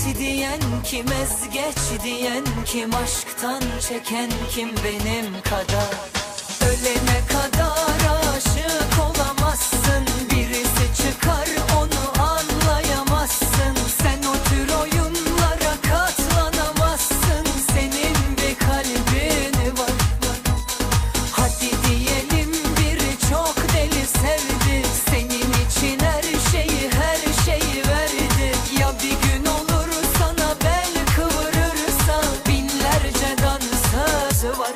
diyen kim, ezgeç diyen kim, aşktan çeken kim benim kadar? Ölene kadar aşık olamazsın, birisi çıkar onu anlayamazsın. Sen o tür oyunlara katlanamazsın, senin bir kalbin var. Hadi diyelim biri çok deli sevdi, senin için her şeyi verdi. Ya bir gün olur sana bel kıvırırsa, binlerce dansözü var.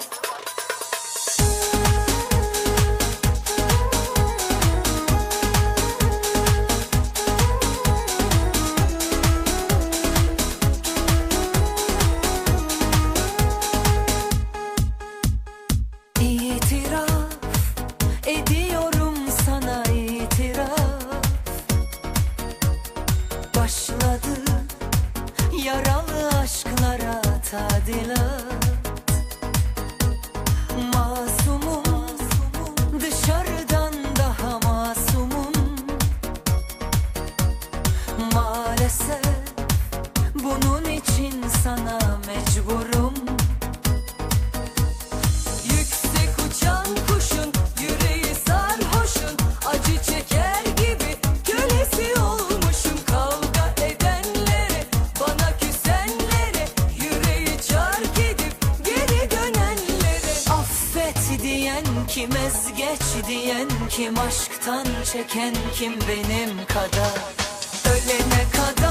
İtiraf ediyorum sana, itiraf. Başladı yaralı aşklara tadilat. Masumum, dışarıdan daha masumum. Maalesef bunun için sana mecburum. Yüksek uçan kuşun yüreği sarhoşun, acı çeker gibi kölesi olmuşum. Kavga edenlere, bana küsenlere, yüreği çark edip geri dönenlere. Affet diyen kim, ezgeç diyen kim, aşktan çeken kim benim kadar? Ölene kadar